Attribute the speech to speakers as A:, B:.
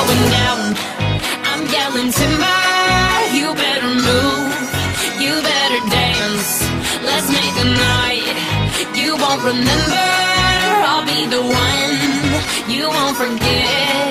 A: going down. I'm yelling timber, you better move, you better dance. Let's make a night you won't remember. I'll be the one you won't forget.